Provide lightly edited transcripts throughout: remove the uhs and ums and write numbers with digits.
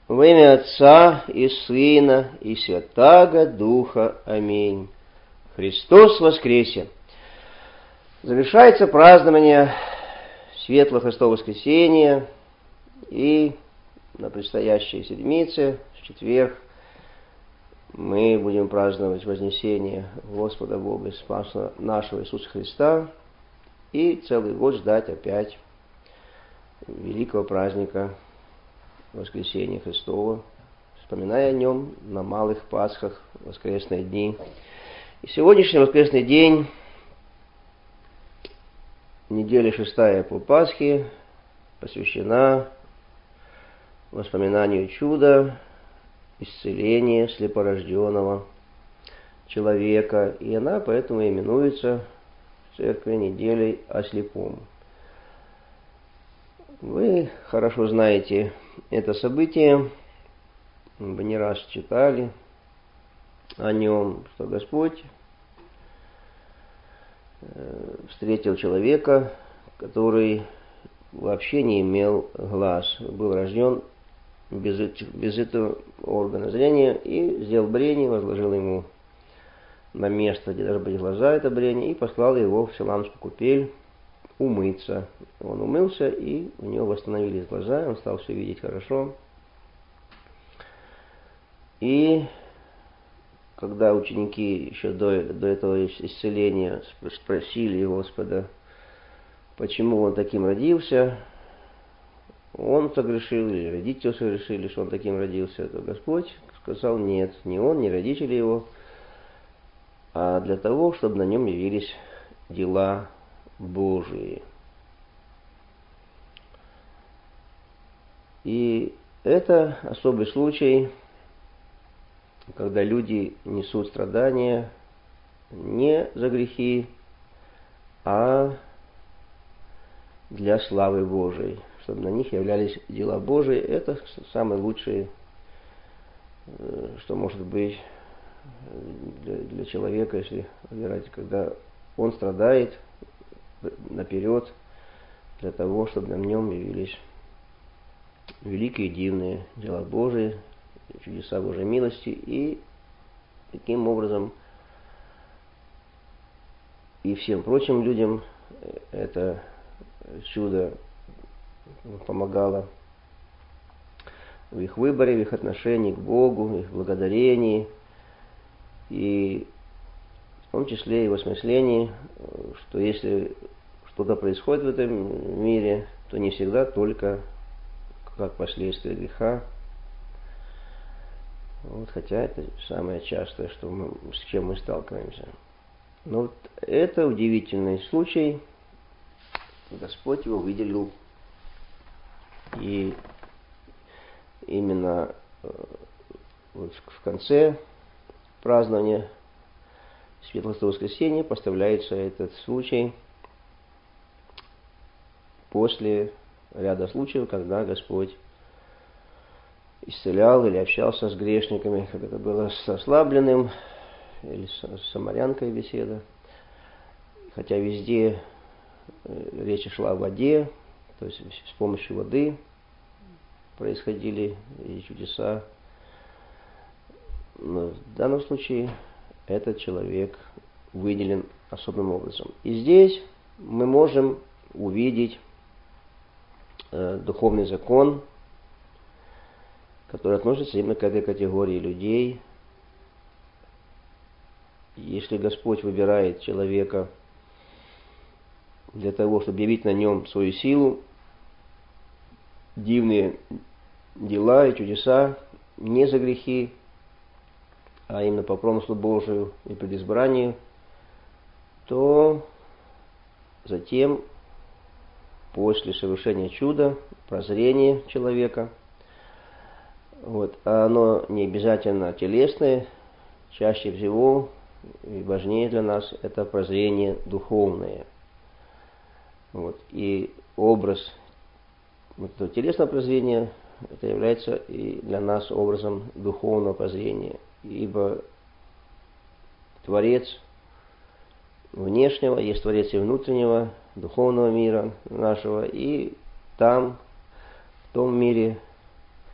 Во имя Отца и Сына и Святаго Духа. Аминь. Христос воскресе! Завершается празднование Светлого Христова воскресения, и на предстоящей седмице, в четверг, мы будем праздновать вознесение Господа Бога и Спаса нашего Иисуса Христа, и целый год ждать опять великого праздника Воскресения Христова, вспоминая о нем на малых Пасхах, воскресные дни. И сегодняшний воскресный день, неделя 6 по Пасхе, посвящена воспоминанию чуда исцеления слепорожденного человека, и она поэтому именуется в церкви неделей о слепом. Вы хорошо знаете это событие, вы не раз читали о нем, что Господь встретил человека, который вообще не имел глаз, был рожден без этого органа зрения, и сделал брение, возложил ему на место, где должны быть глаза, это брение, и послал его в Силамскую купель умыться. Он умылся, и у него восстановились глаза, он стал все видеть хорошо. И когда ученики еще до этого исцеления спросили Господа, почему он таким родился, он согрешил, или родители согрешили, что он таким родился, то Господь сказал: нет, не он, не родители его, а для того, чтобы на нем явились дела Божии. И это особый случай, когда люди несут страдания не за грехи, а для славы Божией, чтобы на них являлись дела Божии. Это самое лучшее, что может быть для человека, если выбирать, когда он страдает наперед для того, чтобы на нем явились великие и дивные дела Божии, чудеса Божьей милости, и таким образом и всем прочим людям это чудо помогало в их выборе, в их отношении к Богу, в их благодарении, и в том числе и в осмыслении, что если что-то происходит в этом мире, то не всегда только как последствие греха. Вот, хотя это самое частое, с чем мы сталкиваемся. Но вот это удивительный случай. Господь его выделил. И именно вот в конце празднования Светлого воскресения поставляется этот случай после ряда случаев, когда Господь исцелял или общался с грешниками, как это было с ослабленным, или с самарянкой беседа. Хотя везде речь шла о воде, то есть с помощью воды происходили и чудеса. Но в данном случае этот человек выделен особым образом. И здесь мы можем увидеть духовный закон, который относится именно к этой категории людей. Если Господь выбирает человека для того, чтобы явить на нем свою силу, дивные дела и чудеса не за грехи, а именно по промыслу Божию и предизбранию, то затем, после совершения чуда, прозрения человека, оно не обязательно телесное, чаще всего и важнее для нас это прозрение духовное. И образ этого телесного прозрения, это является и для нас образом духовного прозрения. Ибо Творец внешнего есть Творец и внутреннего, духовного мира нашего, и там, в том мире,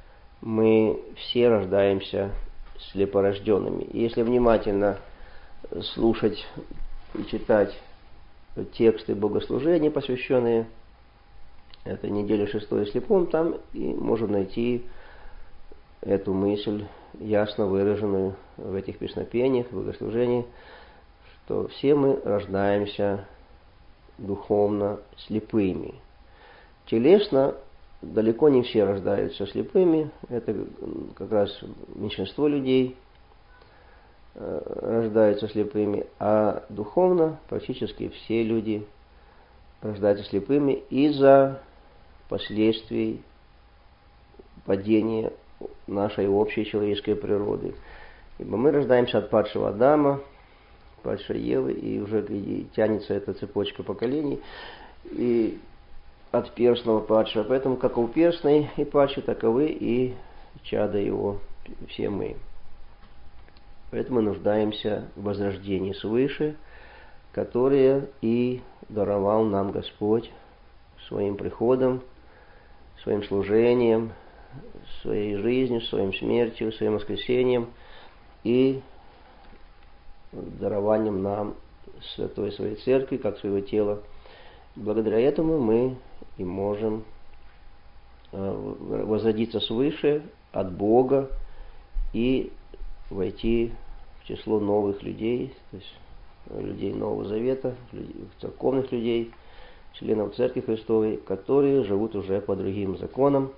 мы все рождаемся слепорожденными. И если внимательно слушать и читать тексты богослужений, посвященные этой неделе шестой слепом, там и можно найти эту мысль, ясно выраженную в этих песнопениях, богослужениях, что все мы рождаемся духовно слепыми. Телесно далеко не все рождаются слепыми, это как раз меньшинство людей рождаются слепыми, а духовно практически все люди рождаются слепыми из-за последствий падения нашей общей человеческой природы. Ибо мы рождаемся от падшего Адама, падшей Евы, и уже тянется эта цепочка поколений, и от перстного падшего. Поэтому как у перстной и падший, таковы и чада его, все мы. Поэтому мы нуждаемся в возрождении свыше, которое и даровал нам Господь своим приходом, своим служением, своей жизнью, своим смертью, своим воскресением и дарованием нам святой своей церкви, как своего тела. Благодаря этому мы и можем возродиться свыше от Бога и войти в число новых людей, то есть людей Нового Завета, церковных людей, членов Церкви Христовой, которые живут уже по другим законам,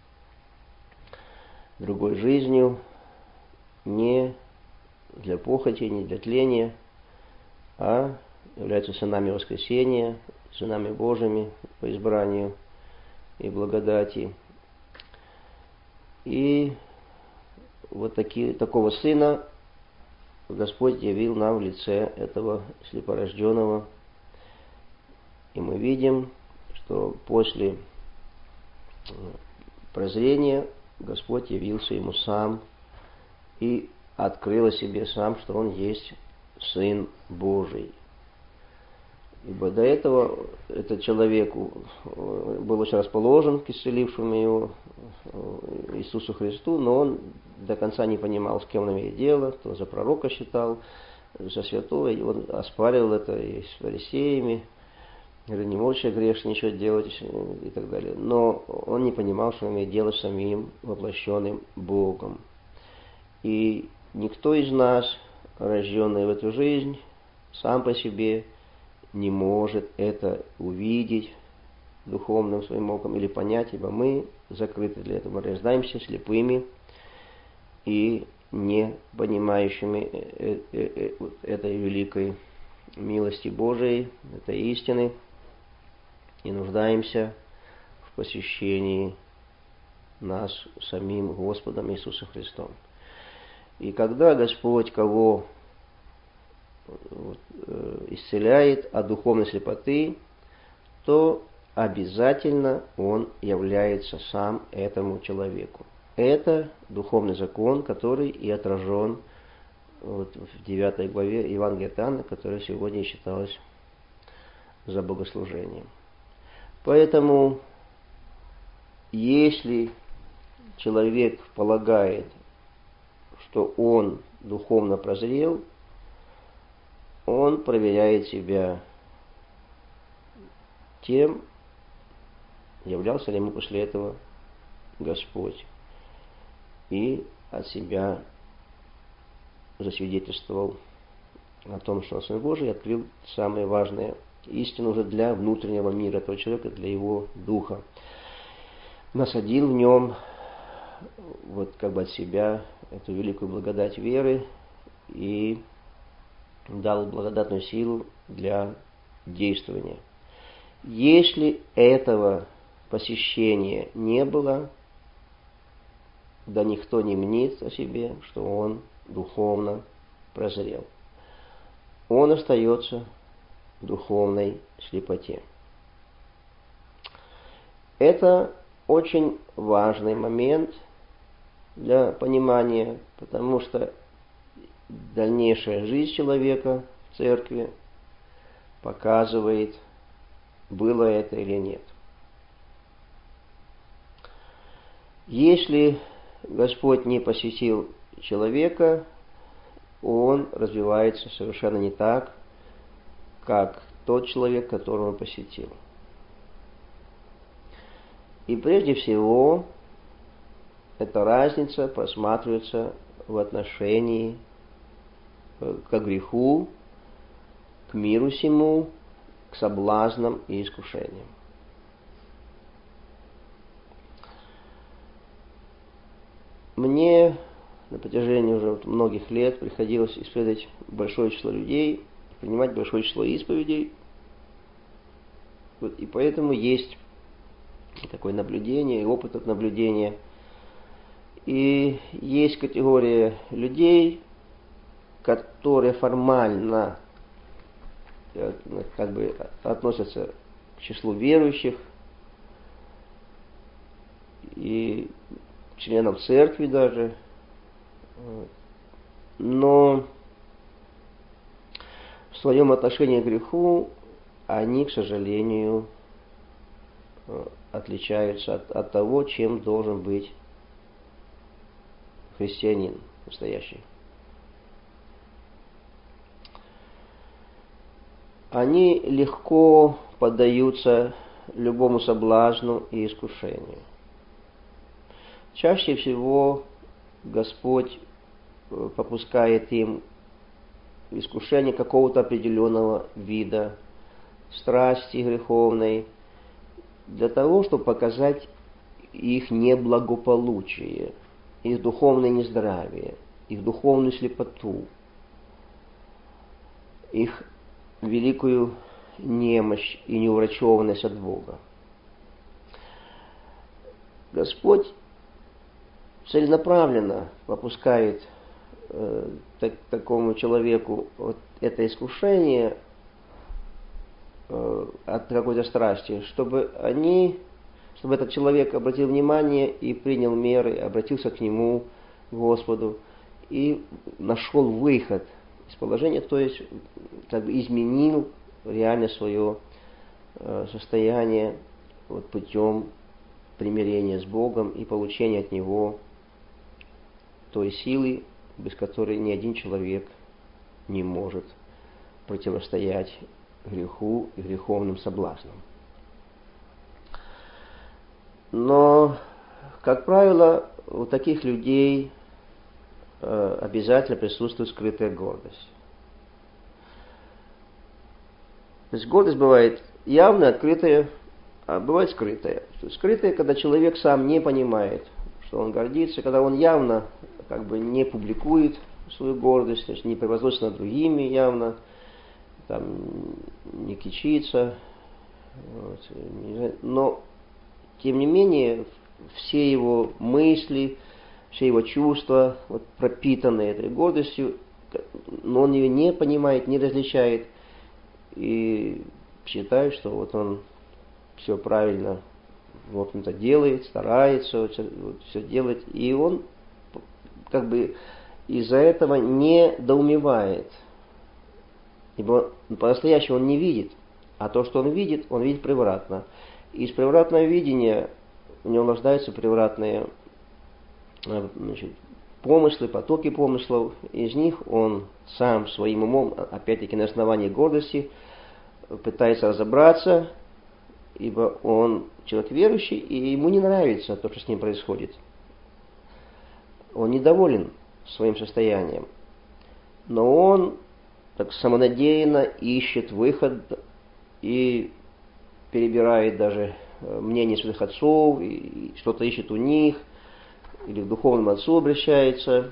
другой жизнью, не для похоти, не для тления, а являются сынами воскресения, сынами Божьими по избранию и благодати. И вот такого сына Господь явил нам в лице этого слепорожденного. И мы видим, что после прозрения Господь явился ему сам и открыл о себе сам, что он есть Сын Божий. Ибо до этого этот человек был очень расположен к исцелившему его Иисусу Христу, но он до конца не понимал, с кем он имеет дело, кто за пророка считал, за святого, и он оспаривал это и с фарисеями, говорит, не можешь грешно ничего делать и так далее. Но он не понимал, что он имеет дело с самим воплощенным Богом. И никто из нас, рожденный в эту жизнь, сам по себе не может это увидеть духовным своим оком или понять, ибо мы закрыты для этого. Мы рождаемся слепыми и не понимающими этой великой милости Божией, этой истины, и нуждаемся в посещении нас самим Господом Иисусом Христом. И когда Господь кого исцеляет от духовной слепоты, то обязательно он является сам этому человеку. Это духовный закон, который и отражен в 9 главе Евангелия от Иоанна, которая сегодня считалась за богослужением. Поэтому, если человек полагает, что он духовно прозрел, он проверяет себя тем, являлся ли ему после этого Господь, и от себя засвидетельствовал о том, что он Сын Божий, открыл самые важные истины уже для внутреннего мира этого человека, для его духа. Насадил в нем вот как бы от себя эту великую благодать веры и дал благодатную силу для действования. Если этого посещения не было, да никто не мнит о себе, что он духовно прозрел. Он остается в духовной слепоте. Это очень важный момент для понимания, потому что дальнейшая жизнь человека в церкви показывает, было это или нет. Если Господь не посетил человека, он развивается совершенно не так, как тот человек, которого он посетил. И прежде всего, эта разница просматривается в отношении к греху, к миру сему, к соблазнам и искушениям. Мне на протяжении уже многих лет приходилось исследовать большое число людей, принимать большое число исповедей. И поэтому есть такое наблюдение и опыт от наблюдения. И есть категория людей, которые формально как бы относятся к числу верующих и членов церкви даже, но в своем отношении к греху они, к сожалению, отличаются от того, чем должен быть христианин настоящий. Они легко поддаются любому соблазну и искушению. Чаще всего Господь попускает им искушение какого-то определенного вида, страсти греховной, для того, чтобы показать их неблагополучие, их духовное нездравие, их духовную слепоту, их великую немощь и неуврачованность от Бога. Господь целенаправленно попускает такому человеку вот это искушение от какой-то страсти, чтобы этот человек обратил внимание и принял меры, обратился к Нему, Господу, и нашел выход из положения, то есть как бы изменил реально свое состояние вот, путем примирения с Богом и получения от Него той силы, без которой ни один человек не может противостоять греху и греховным соблазнам. Но, как правило, у таких людей обязательно присутствует скрытая гордость. То есть гордость бывает явная, открытая, а бывает скрытая. Скрытая, когда человек сам не понимает, что он гордится, когда он явно как бы не публикует свою гордость, то есть не превозносится над другими явно, там, не кичится. Вот, но, тем не менее, все его мысли, все его чувства вот, пропитаны этой гордостью, но он ее не понимает, не различает и считает, что вот он все правильно, в общем-то, делает, старается все делать, и он как бы из-за этого недоумевает. Ибо по-настоящему он не видит, а то, что он видит превратно. И из превратного видения у него рождаются превратные помыслы, потоки помыслов. Из них он сам своим умом, опять-таки на основании гордости, пытается разобраться, ибо он человек верующий, и ему не нравится то, что с ним происходит. Он недоволен своим состоянием. Но он так самонадеянно ищет выход и перебирает даже мнение святых отцов, и что-то ищет у них, или к духовному отцу обращается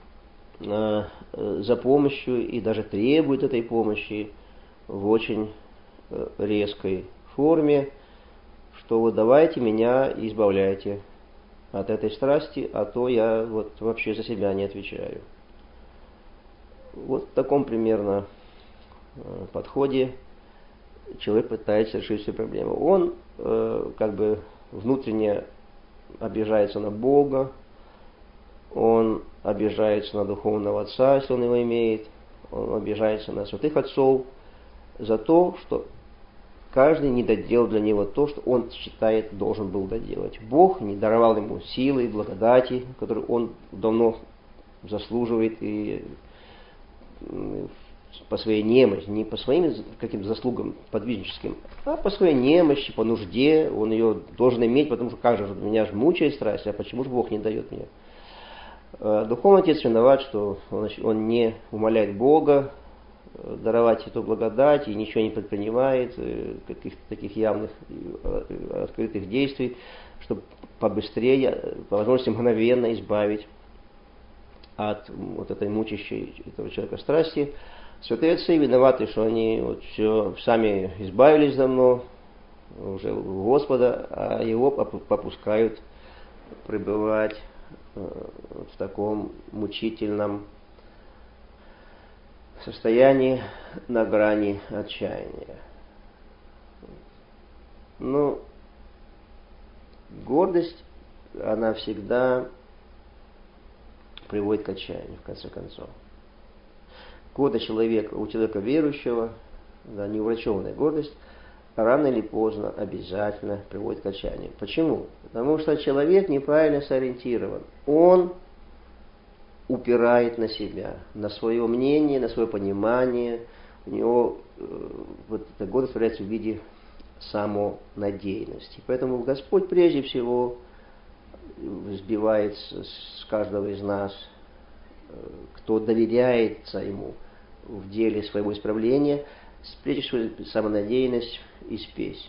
за помощью и даже требует этой помощи в очень резкой форме, что вот давайте меня избавляйте от этой страсти, а то я вот вообще за себя не отвечаю. Вот в таком примерно подходе человек пытается решить всю проблему. Он как бы внутренне обижается на Бога, он обижается на духовного отца, если он его имеет, он обижается на святых отцов за то, что каждый не доделал для него то, что он считает должен был доделать. Бог не даровал ему силы и благодати, которые он давно заслуживает и по своей немощи, не по своим каким-то заслугам подвижническим, а по своей немощи, по нужде, он ее должен иметь, потому что как же, меня же мучает страсть, а почему же Бог не дает мне? Духовный отец виноват, что он не умоляет Бога даровать эту благодать и ничего не предпринимает, каких-то таких явных открытых действий, чтобы побыстрее, по возможности мгновенно избавить от вот этой мучащей этого человека страсти. Святые отцы виноваты, что они вот все сами избавились давно уже у Господа, а его попускают пребывать в таком мучительном состоянии на грани отчаяния. Ну, гордость, она всегда приводит к отчаянию, в конце концов. Гордость у человека верующего, да, неуврачеванная гордость, рано или поздно обязательно приводит к отчаянию. Почему? Потому что человек неправильно сориентирован. Он упирает на себя, на свое мнение, на свое понимание. У него вот эта гордость является в виде самонадеянности. Поэтому Господь прежде всего сбивает с каждого из нас, кто доверяется Ему в деле своего исправления, прежде всего самонадеянность и спесь.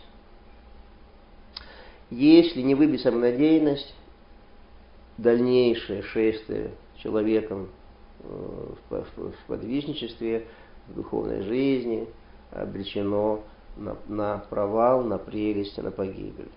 Если не выбить самонадеянность, дальнейшее шествие человеком в подвижничестве, в духовной жизни обречено на провал, на прелесть, на погибель.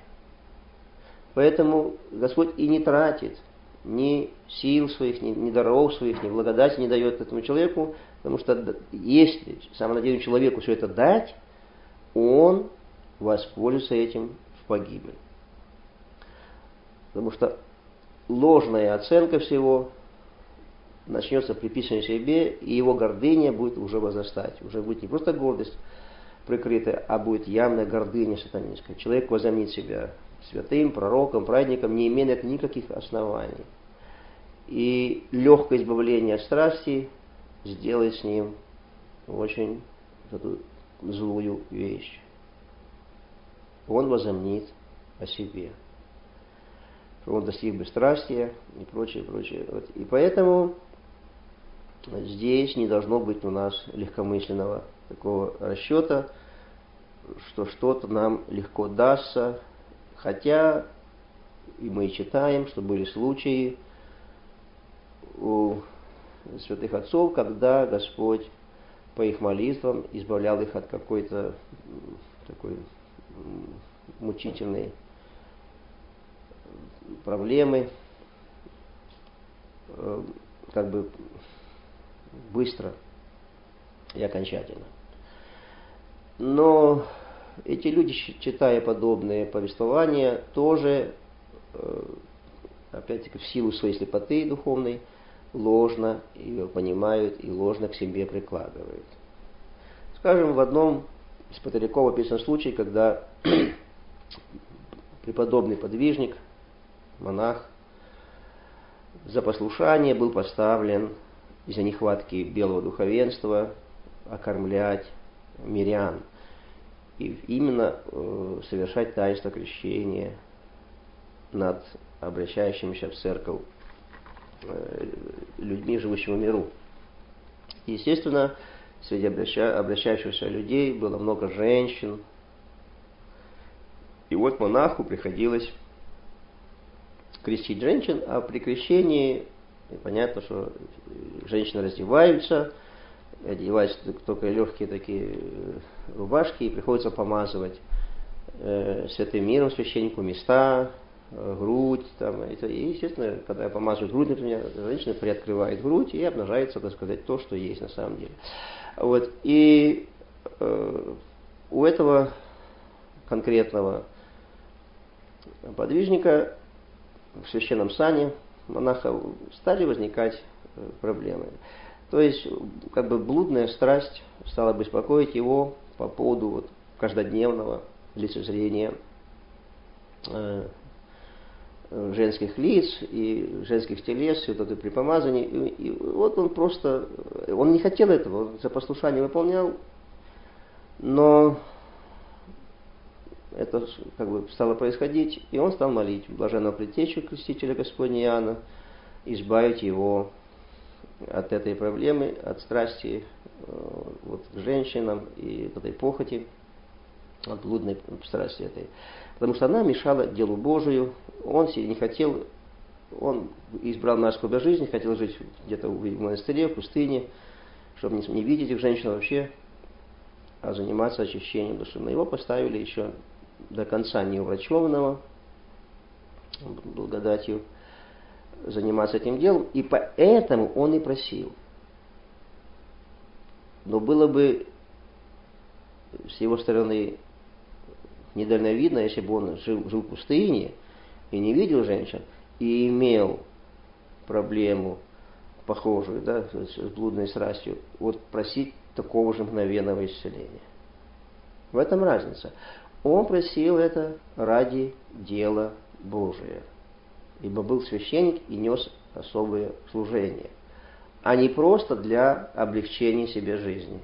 Поэтому Господь и не тратит ни сил своих, ни даров своих, ни благодати не дает этому человеку, потому что если самонадеянному человеку все это дать, он воспользуется этим в погибель. Потому что ложная оценка всего начнется приписывание себе, и его гордыня будет уже возрастать. Уже будет не просто гордость прикрытая, а будет явная гордыня сатанинская. Человек возомнит себя святым, пророком, праведником, не имея на это никаких оснований. И легкое избавление от страсти сделает с ним очень эту злую вещь. Он возомнит о себе. Он достиг бесстрастия и прочее, прочее. И поэтому здесь не должно быть у нас легкомысленного такого расчета, что что-то нам легко дастся, хотя и мы читаем, что были случаи у святых отцов, когда Господь по их молитвам избавлял их от какой-то такой мучительной проблемы, как бы быстро и окончательно. Но эти люди, читая подобные повествования, тоже, опять-таки, в силу своей слепоты духовной, ложно ее понимают и ложно к себе прикладывают. Скажем, в одном из патариков описан случай, когда преподобный подвижник, монах, за послушание был поставлен из-за нехватки белого духовенства окормлять мирян и именно совершать таинство крещения над обращающимися в церковь людьми, живущими в миру. Естественно, среди обращающихся людей было много женщин. И вот монаху приходилось крестить женщин, а при крещении понятно, что женщины раздеваются, одеваются только легкие такие рубашки, и приходится помазывать святым миром священнику места, грудь. Там, и, естественно, когда помазывают грудь, например, женщина приоткрывает грудь и обнажается, так сказать, то, что есть на самом деле. Вот. И у этого конкретного подвижника в священном сане монаха стали возникать проблемы. То есть, как бы блудная страсть стала беспокоить его по поводу каждодневного лицезрения женских лиц и женских телес, и вот это припомазание. И вот он просто, он не хотел этого, он за послушание выполнял, но это как бы стало происходить, и он стал молить блаженного предтечу Крестителя Господня Иоанна, избавить его от этой проблемы, от страсти вот, к женщинам и от этой похоти, от блудной страсти этой. Потому что она мешала делу Божию, он себе не хотел, он избрал наш образ жизни, хотел жить где-то в монастыре, в пустыне, чтобы не видеть этих женщин вообще, а заниматься очищением души. Но его поставили еще до конца неуврачеванного благодатью заниматься этим делом, и поэтому он и просил. Но было бы с его стороны недальновидно, если бы он жил в пустыне и не видел женщин, и имел проблему похожую, да, с блудной страстью, вот просить такого же мгновенного исцеления. В этом разница. Он просил это ради дела Божия, ибо был священник и нес особое служение, а не просто для облегчения себе жизни.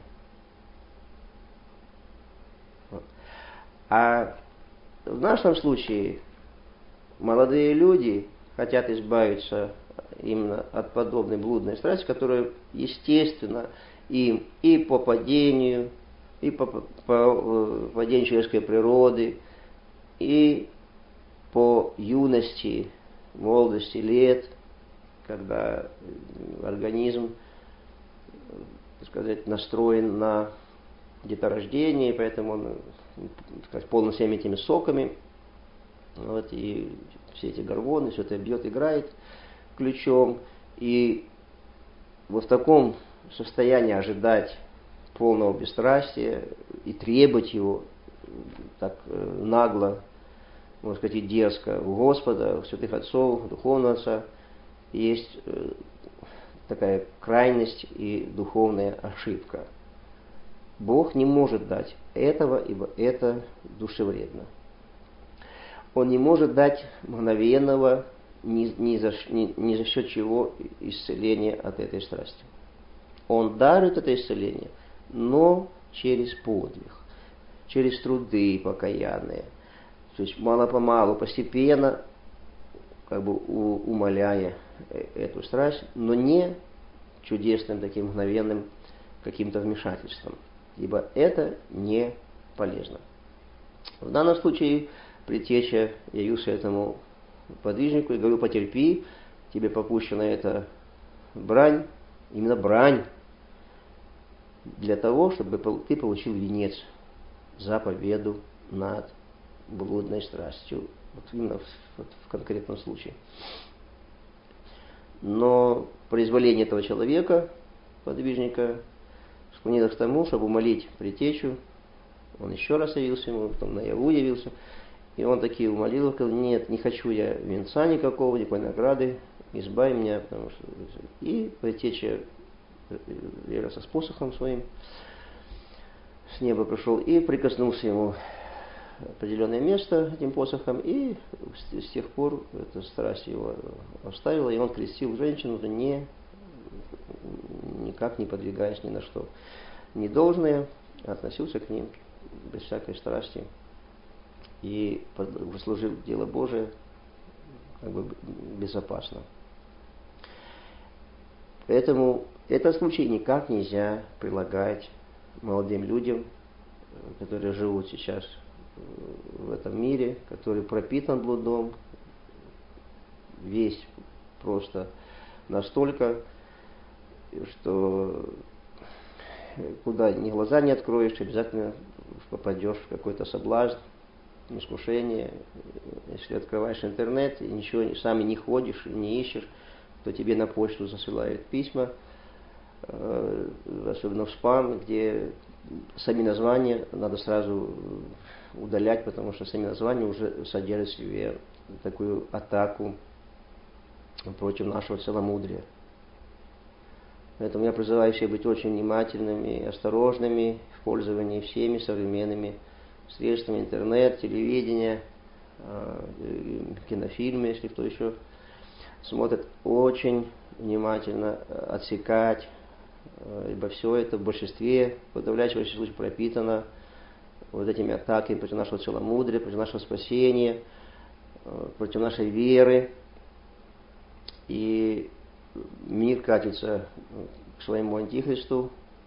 Вот. А в нашем случае молодые люди хотят избавиться именно от подобной блудной страсти, которая, естественно, им и по падению, и по падению человеческой природы, и по юности, молодости лет, когда организм, так сказать, настроен на деторождение, поэтому он, так сказать, полон всеми этими соками, вот, и все эти гормоны, все это бьет, играет ключом, и вот в таком состоянии ожидать полного бесстрастия и требовать его так нагло, можно сказать, и дерзко у Господа, у святых отцов, духовного отца, есть такая крайность и духовная ошибка. Бог не может дать этого, ибо это душевредно. Он не может дать мгновенного, ни за счет чего исцеления от этой страсти. Он дарует это исцеление, но через подвиг, через труды покаянные. То есть мало-помалу, постепенно, как бы умаляя эту страсть, но не чудесным таким мгновенным каким-то вмешательством, ибо это не полезно. В данном случае предтеча явился этому подвижнику и говорил: потерпи, тебе попущена эта брань, именно брань, для того, чтобы ты получил венец за победу над блудной страстью. Вот именно в конкретном случае. Но произволение этого человека, подвижника, склонило к тому, чтобы умолить предтечу. Он еще раз явился ему, потом наяву явился. И он таки умолил, сказал: нет, не хочу я венца никакого, никакой награды, избавь меня, потому что... И предтеча явился с посохом своим, с неба пришел и прикоснулся ему определенное место этим посохом, и с тех пор эта страсть его оставила, и он крестил женщину, никак не подвигаясь ни на что недолжное, относился к ним без всякой страсти и служил дело Божие как бы безопасно. Поэтому этот случай никак нельзя прилагать молодым людям, которые живут сейчас в этом мире, который пропитан блудом, весь просто настолько, что куда ни глаза не откроешь, обязательно попадешь в какой-то соблазн, искушение. Если открываешь интернет и ничего сами не ходишь, не ищешь, то тебе на почту засылают письма, особенно в спам, где сами названия надо сразу удалять, потому что сами названия уже содержат в себе такую атаку против нашего целомудрия. Поэтому я призываю всех быть очень внимательными и осторожными в пользовании всеми современными средствами интернет, телевидения, кинофильмы, если кто еще смотрит, очень внимательно отсекать, ибо все это в большинстве, в подавляющем большинстве случаев пропитано вот этими атаками против нашего целомудрия, против нашего спасения, против нашей веры. И мир катится к своему антихристу.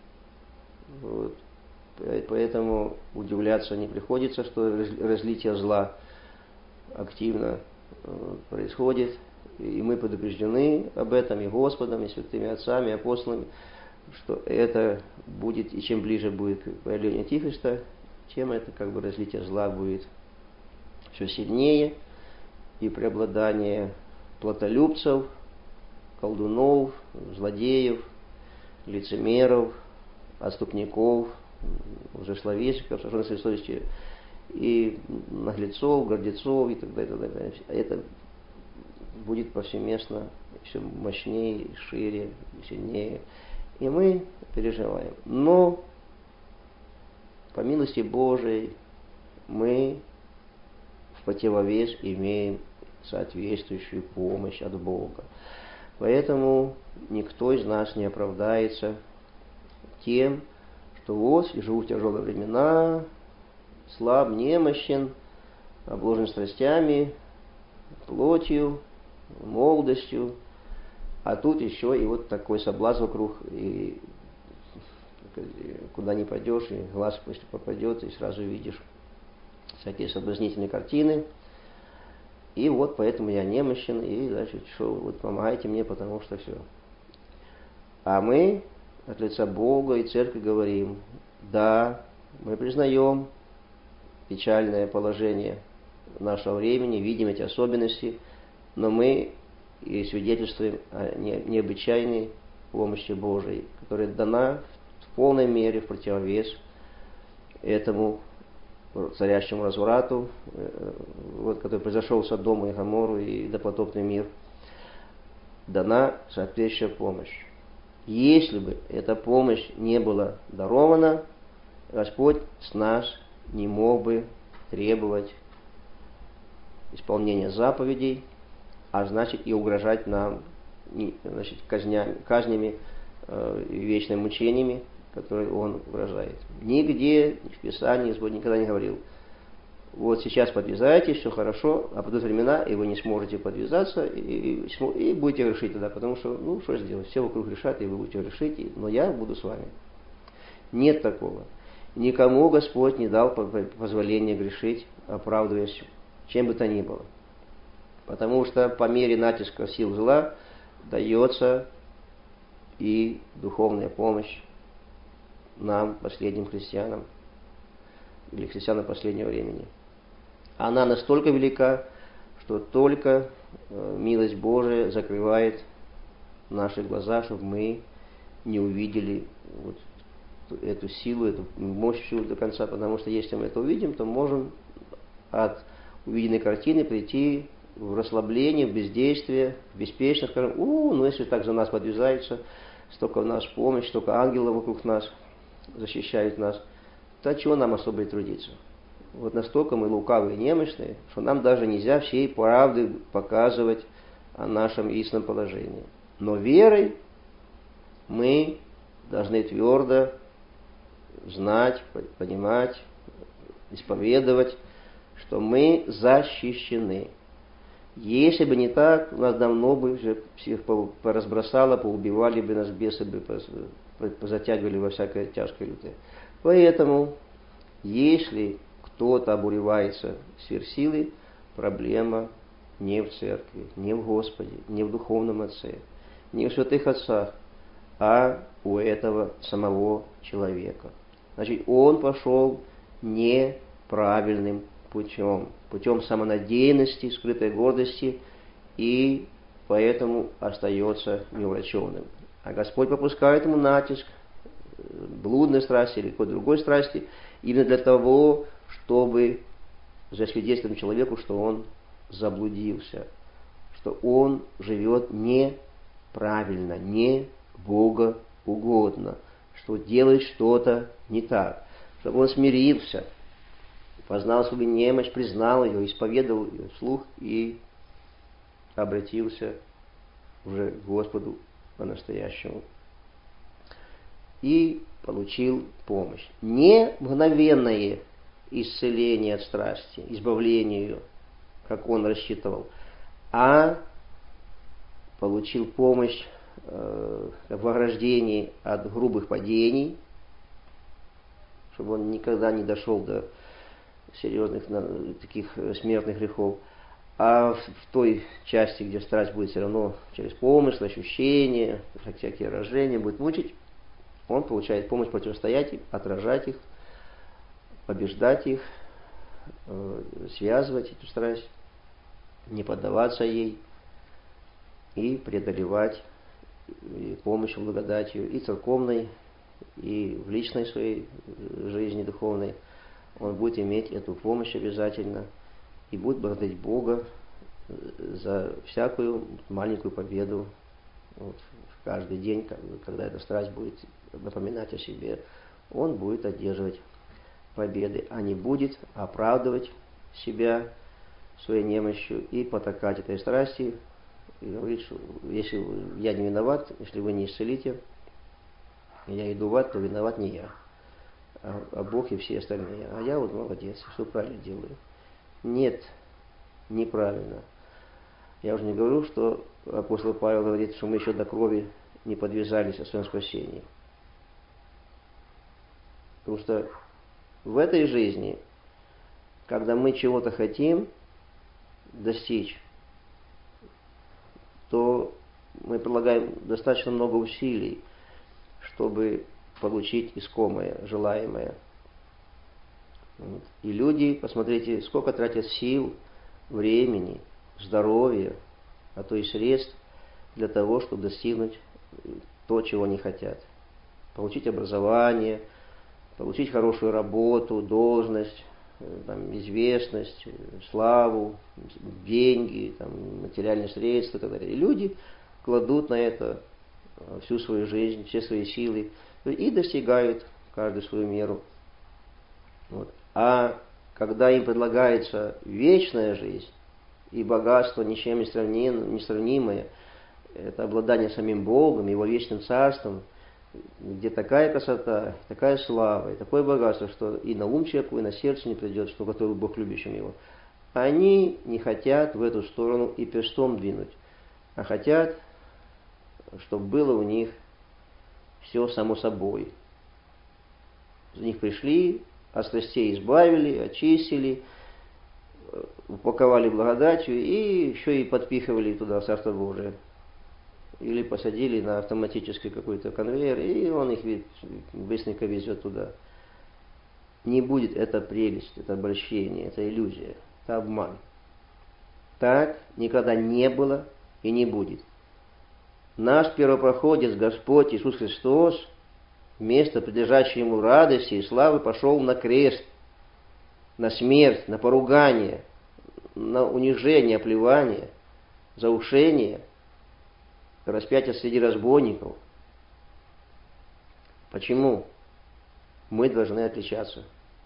Вот. Поэтому удивляться не приходится, что разлитие зла активно происходит. И мы предупреждены об этом и Господом, и святыми отцами, и апостолами, что это будет, и чем ближе будет к появлению антихриста, тем это разлитие зла будет все сильнее, и преобладание плотолюбцев, колдунов, злодеев, лицемеров, отступников, лжесловесников, сожженных совести, и наглецов, гордецов и так далее, и так далее. Это будет повсеместно все мощнее, шире, сильнее. И мы переживаем. Но по милости Божией мы в противовес имеем соответствующую помощь от Бога. Поэтому никто из нас не оправдается тем, что вот живу в тяжелые времена, слаб, немощен, обложен страстями, плотью, молодостью, а тут еще и вот такой соблазн вокруг, и куда ни пойдешь, и глаз если попадет, и сразу видишь всякие соблазнительные картины. И вот поэтому я немощен, и значит, что вот помогайте мне, потому что все. А мы от лица Бога и Церкви говорим, да, мы признаем печальное положение нашего времени, видим эти особенности, но мы и свидетельствуем о необычайной помощи Божией, которая дана в полной мере в противовес этому царящему разврату, вот, который произошел с Содомом и Гоморрой и допотопный мир, дана соответствующая помощь. Если бы эта помощь не была дарована, Господь с нас не мог бы требовать исполнения заповедей, а значит и угрожать нам казнями и вечными мучениями, которые Он выражает. Нигде в Писании Господь никогда не говорил, вот сейчас подвязаетесь, все хорошо, а придут времена, и вы не сможете подвязаться, и будете грешить тогда, потому что, что сделать, все вокруг грешат, и вы будете грешить, но я буду с вами. Нет такого. Никому Господь не дал позволения грешить, оправдываясь чем бы то ни было. Потому что по мере натиска сил зла дается и духовная помощь нам, последним христианам, или христианам последнего времени. Она настолько велика, что только милость Божия закрывает наши глаза, чтобы мы не увидели вот эту силу, эту мощь всю до конца, потому что если мы это увидим, то можем от увиденной картины прийти в расслабление, в бездействие, в беспечность, скажем, если так за нас подвязается, столько в нас помощь, столько ангелов вокруг нас защищают нас, то чего нам особо и трудиться? Вот настолько мы лукавые и немощные, что нам даже нельзя всей правды показывать о нашем истинном положении. Но верой мы должны твердо знать, понимать, исповедовать, что мы защищены. Если бы не так, нас давно бы уже всех поразбросало, поубивали бы нас, бесы бы позатягивали во всякое тяжкое лютое. Поэтому, если кто-то обуревается сверхсилой, проблема не в церкви, не в Господе, не в духовном отце, не в святых отцах, а у этого самого человека. Значит, он пошел неправильным путем самонадеянности, скрытой гордости, и поэтому остается неувлеченным. А Господь попускает ему натиск блудной страсти или какой-то другой страсти, именно для того, чтобы засвидетельствовать человеку, что он заблудился, что он живет неправильно, не богоугодно, что делает что-то не так, чтобы он смирился, познал свою немощь, признал ее, исповедовал ее вслух и обратился уже к Господу по-настоящему. И получил помощь. Не мгновенное исцеление от страсти, избавление ее, как он рассчитывал, а получил помощь в ограждении от грубых падений, чтобы он никогда не дошел до серьезных таких смертных грехов. А в той части, где страсть будет все равно через помысл, ощущения, всякие рождения будет мучить, он получает помощь противостоять им, отражать их, побеждать их, связывать эту страсть, не поддаваться ей и преодолевать помощью, благодатью и церковной, и в личной своей жизни духовной. Он будет иметь эту помощь обязательно и будет благодарить Бога за всякую маленькую победу каждый день, когда эта страсть будет напоминать о себе. Он будет одерживать победы, а не будет оправдывать себя своей немощью и потакать этой страсти, и говорит, что если я не виноват, если вы не исцелите, я иду в ад, то виноват не я, а Бог и все остальные. А я вот молодец, все правильно делаю. Нет, неправильно. Я уже не говорю, что апостол Павел говорит, что мы еще до крови не подвязались о своем спасении. Потому что в этой жизни, когда мы чего-то хотим достичь, то мы прилагаем достаточно много усилий, чтобы получить искомое, желаемое. И люди, посмотрите, сколько тратят сил, времени, здоровья, а то и средств для того, чтобы достигнуть то, чего они хотят. Получить образование, получить хорошую работу, должность, известность, славу, деньги, материальные средства и так далее. И люди кладут на это всю свою жизнь, все свои силы и достигают каждую свою меру. А когда им предлагается вечная жизнь и богатство ничем не сравнимое, это обладание самим Богом, Его вечным царством, где такая красота, такая слава и такое богатство, что и на ум человеку, и на сердце не придет, что готовил Бог любящим его. Они не хотят в эту сторону и перстом двинуть, а хотят, чтобы было у них все само собой. За них пришли, от страстей избавили, очистили, упаковали благодатью и еще и подпихивали туда в Царство Божие. Или посадили на автоматический какой-то конвейер, и он их быстренько везет туда. Не будет это прелесть, это обольщение, это иллюзия, это обман. Так никогда не было и не будет. Наш первопроходец, Господь Иисус Христос, вместо предлежащей Ему радости и славы, пошел на крест, на смерть, на поругание, на унижение, оплевание, заушение, распятие среди разбойников. Почему мы должны отличаться?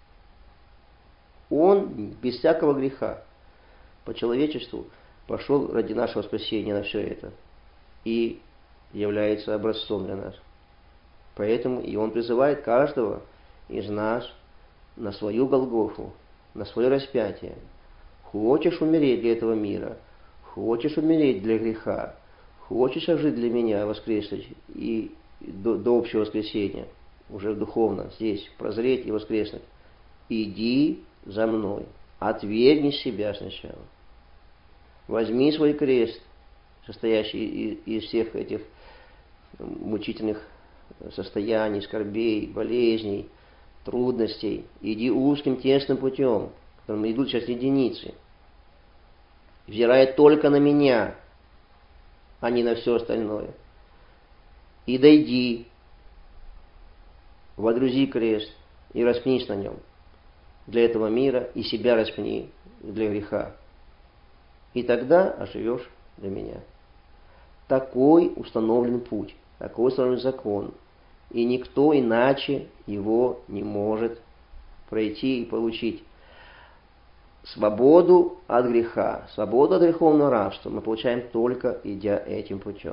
Он без всякого греха по человечеству пошел ради нашего спасения на все это и является образцом для нас. Поэтому и он призывает каждого из нас на свою Голгофу, на свое распятие. Хочешь умереть для этого мира, хочешь умереть для греха, хочешь жить для меня, воскреснуть и до общего воскресения, уже духовно, здесь, прозреть и воскреснуть. Иди за мной, отвергни себя сначала. Возьми свой крест, состоящий из всех этих мучительных состояний, скорбей, болезней, трудностей. Иди узким, тесным путем, которым идут сейчас единицы. Взирая только на меня, а не на все остальное. И дойди, водрузи крест и распнись на нем для этого мира, и себя распни для греха. И тогда оживешь для меня. Такой установлен путь, такой установлен закон, и никто иначе его не может пройти и получить. свободу от греха, свободу от греховного рабства мы получаем только идя этим путем.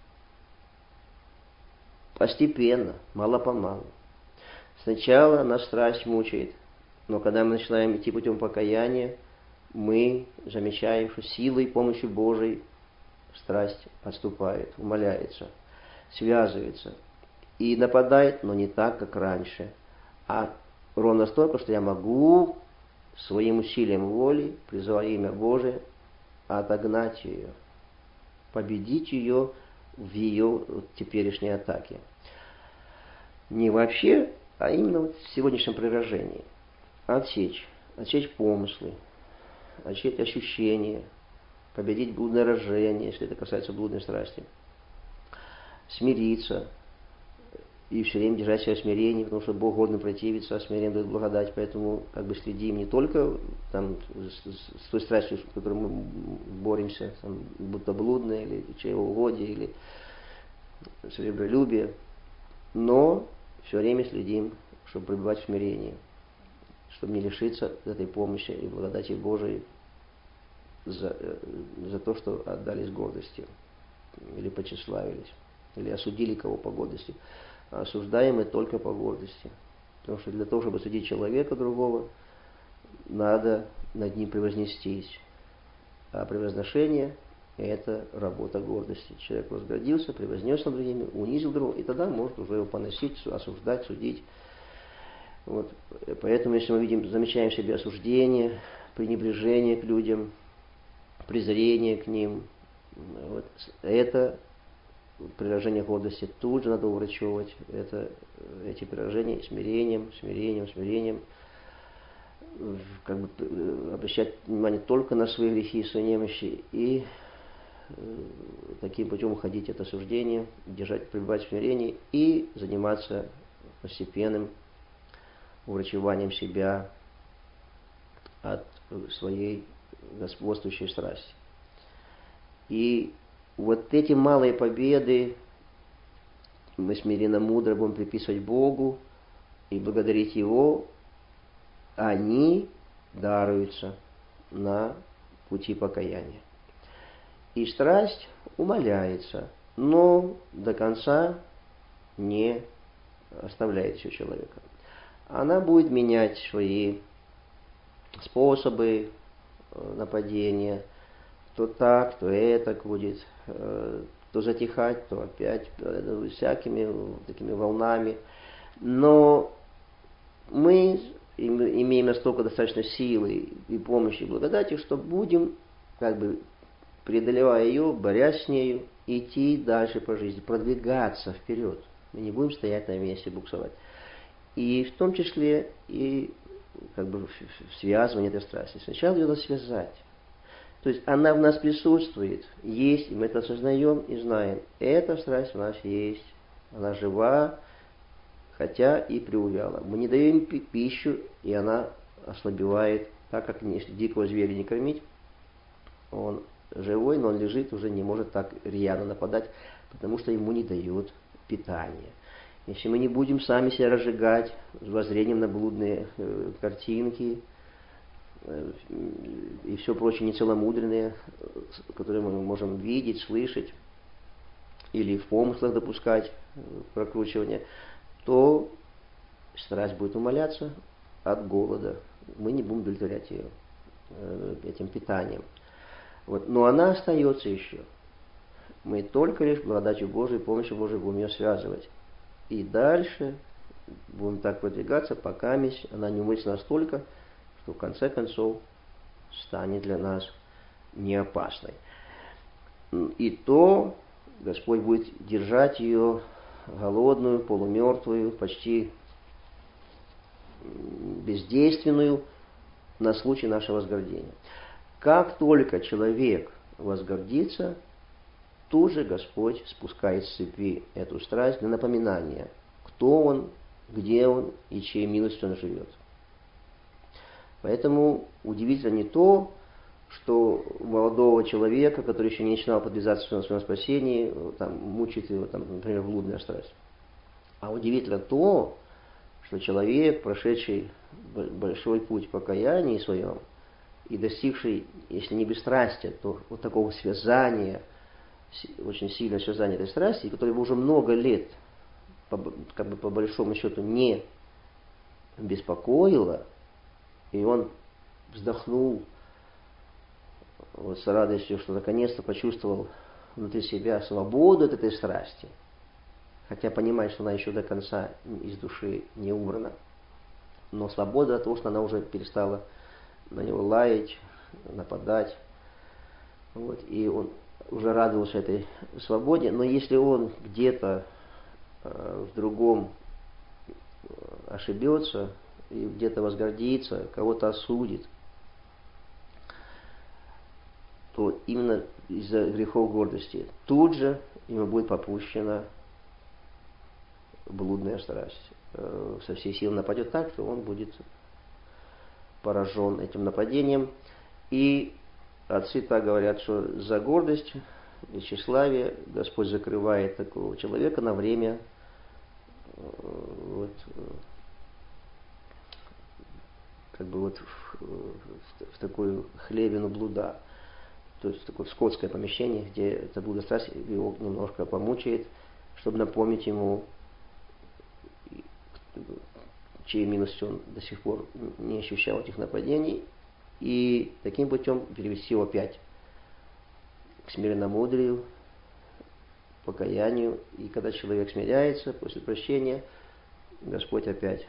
Постепенно, мало-помалу. Сначала нас страсть мучает, но когда мы начинаем идти путем покаяния, мы замечаем, что силой и помощью Божией страсть отступает, умаляется, связывается и нападает, но не так, как раньше, а ровно столько, что я могу своим усилием воли, призывая имя Божие, отогнать ее, победить ее в ее теперешней атаке. Не вообще, а именно в сегодняшнем преражении. Отсечь помыслы, отсечь ощущения, победить блудное рождение, если это касается блудной страсти. Смириться и все время держать себя в смирении, потому что Бог годно противится, а смирение дает благодать, поэтому следим не только с той страстью, с которой мы боремся, будто блудное, или чревоугодие, или сребролюбие, но все время следим, чтобы пребывать в смирении, чтобы не лишиться этой помощи и благодати Божией за то, что отдались гордости, или почеславились, или осудили кого по гордости. А осуждаем мы только по гордости. Потому что для того, чтобы осудить человека другого, надо над ним превознестись. А превозношение – это работа гордости. Человек возгордился, превознес над другими, унизил другого, и тогда может уже его поносить, осуждать, судить. Вот. Поэтому, если мы замечаем в себе осуждение, пренебрежение к людям, презрение к ним, вот, это приражение гордости тут же надо уврачевывать. Эти приражения смирением, обращать внимание только на свои грехи и свои немощи, и таким путем уходить от осуждения, пребывать в смирении и заниматься постепенным уврачеванием себя от своей господствующей страсти. И вот эти малые победы мы смиренно, мудро будем приписывать Богу и благодарить Его. Они даруются на пути покаяния. И страсть умаляется, но до конца не оставляет все человека. Она будет менять свои способы нападения, то так, то этак будет, то затихать, то опять всякими такими волнами. Но мы имеем настолько достаточно силы и помощи и благодати, что будем, преодолевая ее, борясь с нею, идти дальше по жизни, продвигаться вперед. Мы не будем стоять на месте, буксовать. И в том числе и связывание этой страсти. Сначала ее надо связать. То есть она в нас присутствует, есть, и мы это осознаем и знаем. Эта страсть в нас есть, она жива, хотя и приувяла. Мы не даем пищу, и она ослабевает, так как если дикого зверя не кормить, он живой, но он лежит, уже не может так рьяно нападать, потому что ему не дают питания. Если мы не будем сами себя разжигать с воззрением на блудные картинки и все прочее нецеломудренное, которые мы можем видеть, слышать, или в помыслах допускать прокручивание, то страсть будет умаляться от голода. Мы не будем удовлетворять ее этим питанием. Вот. Но она остается еще. Мы только лишь благодатью Божией, помощью Божией будем ее связывать. И дальше будем так продвигаться, пока она не умыться настолько, что в конце концов станет для нас не опасной. И то Господь будет держать ее голодную, полумертвую, почти бездейственную на случай нашего возгордения. Как только человек возгордится, тут же Господь спускает с цепи эту страсть для напоминания, кто он, где он и чьей милостью он живет. Поэтому удивительно не то, что молодого человека, который еще не начинал подвязаться в своем спасении, мучает его, например, блудная страсть. А удивительно то, что человек, прошедший большой путь покаяния своем, и достигший, если не бесстрастия, то вот такого связания, очень сильное связание этой страсти, которое его уже много лет, как бы по большому счету, не беспокоило, и он вздохнул вот с радостью, что наконец-то почувствовал внутри себя свободу от этой страсти, хотя понимает, что она еще до конца из души не убрана, но свобода от того, что она уже перестала на него лаять, нападать, вот, и он уже радовался этой свободе, но если он где-то в другом ошибется и где-то возгордится, кого-то осудит, то именно из-за грехов гордости тут же ему будет попущена блудная страсть. Со всей силы нападет так, что он будет поражен этим нападением. И отцы так говорят, что за гордость и тщеславие Господь закрывает такого человека на время вот, как бы вот в такую хлевину блуда, то есть в такое скотское помещение, где эта блудная страсть его немножко помучает, чтобы напомнить ему, чьей милостью он до сих пор не ощущал этих нападений, и таким путем перевести его опять к смиренномудрию, покаянию. И когда человек смиряется после прощения, Господь опять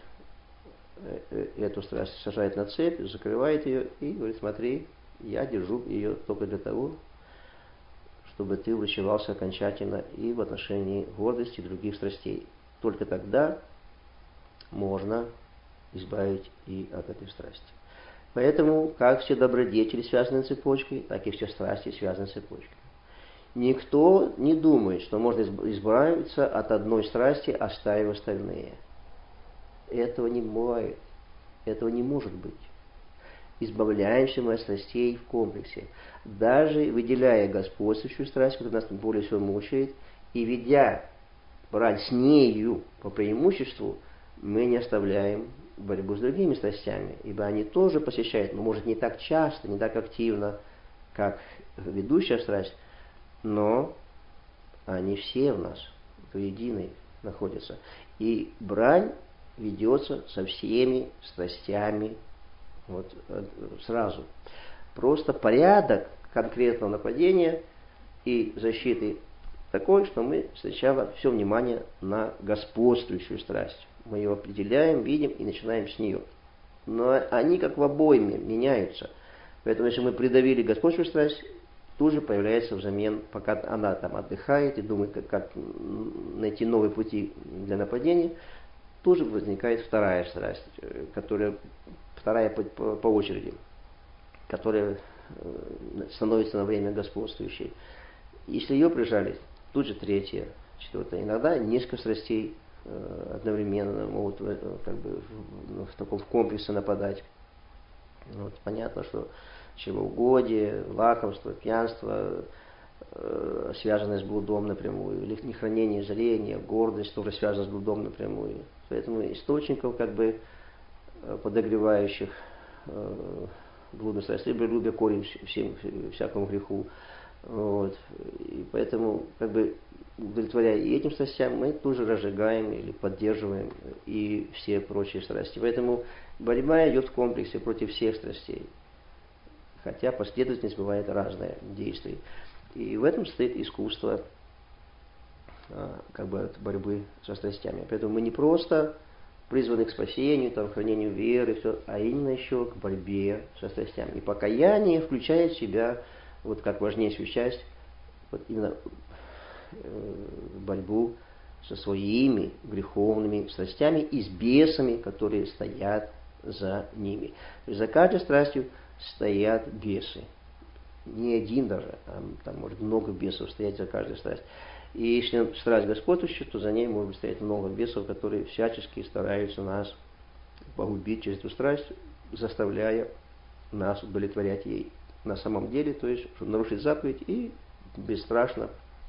эту страсть сажает на цепь, закрывает ее и говорит: смотри, я держу ее только для того, чтобы ты врачевался окончательно и в отношении гордости и других страстей. Только тогда можно избавить и от этой страсти. Поэтому, как все добродетели связаны цепочкой, так и все страсти связаны цепочкой. Никто не думает, что можно избавиться от одной страсти, оставив остальные. Этого не бывает. Этого не может быть. Избавляемся мы от страстей в комплексе. Даже выделяя господствующую страсть, которая нас более всего мучает, и ведя брань с нею по преимуществу, мы не оставляем борьбу с другими страстями, ибо они тоже посещают, но может не так часто, не так активно, как ведущая страсть, но они все в нас, воединой находятся. И брань ведется со всеми страстями вот, сразу. Просто порядок конкретного нападения и защиты такой, что мы сначала все внимание на господствующую страсть. Мы ее определяем, видим и начинаем с нее. Но они как в обойме меняются. Поэтому если мы придавили господствующую страсть, тут же появляется взамен, пока она там отдыхает и думает, как найти новые пути для нападения, тут же возникает вторая страсть, вторая по очереди, которая становится на время господствующей. Если ее прижали, тут же третья, четвертая. Иногда несколько страстей одновременно могут как бы в таком комплексе нападать. Вот, понятно, что чревоугодие, лакомство, пьянство, связанное с блудом напрямую, или нехранение зрения, гордость тоже связана с блудом напрямую. Поэтому источников как бы подогревающих блудную страсть, либо любя корень всякому греху. Вот. И поэтому, как бы, удовлетворяя и этим страстям, мы тоже разжигаем или поддерживаем и все прочие страсти. Поэтому борьба идет в комплексе против всех страстей. Хотя последовательность бывает разная действий. И в этом стоит искусство как бы от борьбы со страстями. Поэтому мы не просто призваны к спасению, там, к хранению веры, все, а именно еще к борьбе со страстями. И покаяние включает в себя, вот как важнейшую часть, вот именно борьбу со своими греховными страстями и с бесами, которые стоят за ними. То есть за каждой страстью стоят бесы. Не один даже, а там может много бесов стоять за каждой страстью. И если страсть господствующая, то за ней может стоять много бесов, которые всячески стараются нас погубить через эту страсть, заставляя нас удовлетворять ей. На самом деле, то есть, чтобы нарушить заповедь и бесстрашно